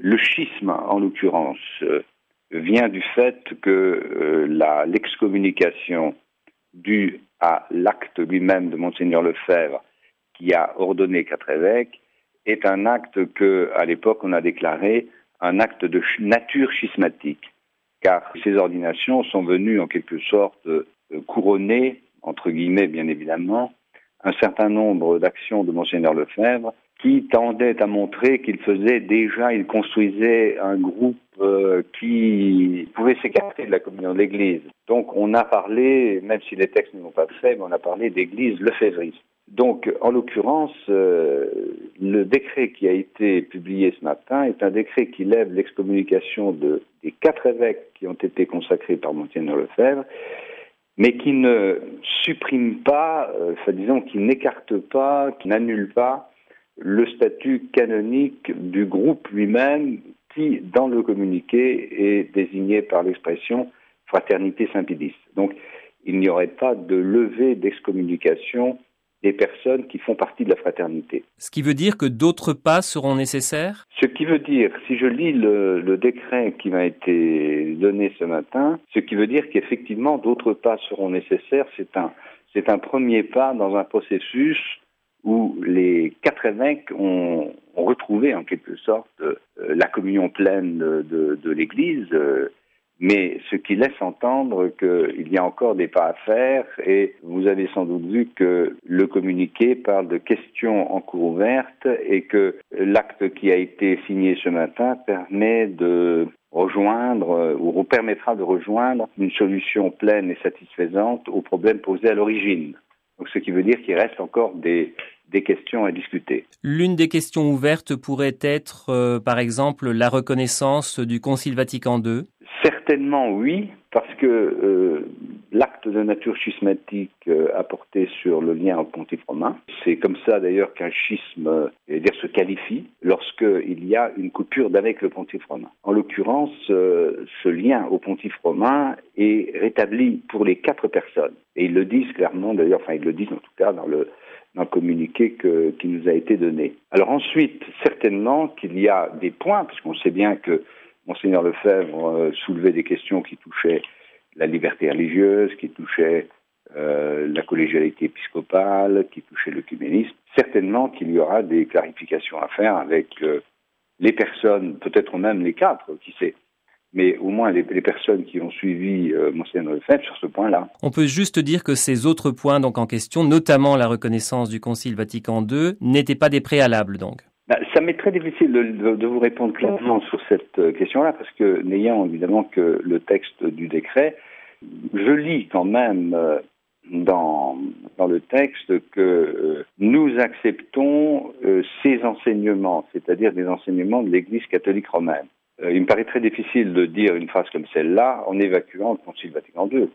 Le schisme, en l'occurrence, vient du fait que l'excommunication due à l'acte lui-même de Monseigneur Lefebvre, qui a ordonné 4 évêques, est un acte que, à l'époque, on a déclaré un acte de nature schismatique, car ces ordinations sont venues en quelque sorte couronner, entre guillemets bien évidemment, un certain nombre d'actions de Monseigneur Lefebvre qui tendaient à montrer il construisait un groupe qui pouvait s'écarter de la communion de l'Église. Donc on a parlé, même si les textes ne l'ont pas fait, mais on a parlé d'Église lefévriste. Donc, en l'occurrence, le décret qui a été publié ce matin est un décret qui lève l'excommunication des 4 évêques qui ont été consacrés par Monseigneur Lefebvre, mais qui ne supprime pas, qui n'écarte pas, qui n'annule pas le statut canonique du groupe lui-même qui, dans le communiqué, est désigné par l'expression « Fraternité Saint-Pédis ». Donc, il n'y aurait pas de levée d'excommunication des personnes qui font partie de la fraternité. Ce qui veut dire que d'autres pas seront nécessaires ? Ce qui veut dire, si je lis le décret qui m'a été donné ce matin, ce qui veut dire qu'effectivement d'autres pas seront nécessaires, c'est un premier pas dans un processus où les 4 évêques ont retrouvé en quelque sorte la communion pleine de l'Église, mais ce qui laisse entendre qu'il y a encore des pas à faire, et vous avez sans doute vu que le communiqué parle de questions en cours ouverte et que l'acte qui a été signé ce matin permet de rejoindre ou permettra de rejoindre une solution pleine et satisfaisante aux problèmes posés à l'origine. Donc, ce qui veut dire qu'il reste encore des questions à discuter. L'une des questions ouvertes pourrait être, par exemple, la reconnaissance du Concile Vatican II. Certainement oui, parce que l'acte de nature schismatique a porté sur le lien au Pontife romain. C'est comme ça d'ailleurs qu'un schisme se qualifie lorsqu'il y a une coupure avec le Pontife romain. En l'occurrence, ce lien au Pontife romain est rétabli pour les 4 personnes. Et ils le disent clairement d'ailleurs, ils le disent en tout cas dans le communiqué qui nous a été donné. Alors ensuite, certainement qu'il y a des points, parce qu'on sait bien que Monseigneur Lefebvre soulevait des questions qui touchaient la liberté religieuse, qui touchaient la collégialité épiscopale, qui touchaient l'œcuménisme. Certainement qu'il y aura des clarifications à faire avec les personnes, peut-être même les 4, qui sait, mais au moins les personnes qui ont suivi Monseigneur Lefebvre sur ce point-là. On peut juste dire que ces autres points donc en question, notamment la reconnaissance du Concile Vatican II, n'étaient pas des préalables donc. Ça m'est très difficile de vous répondre clairement sur cette question-là, parce que n'ayant évidemment que le texte du décret, je lis quand même dans le texte que nous acceptons ces enseignements, c'est-à-dire des enseignements de l'Église catholique romaine. Il me paraît très difficile de dire une phrase comme celle-là en évacuant le Concile Vatican II.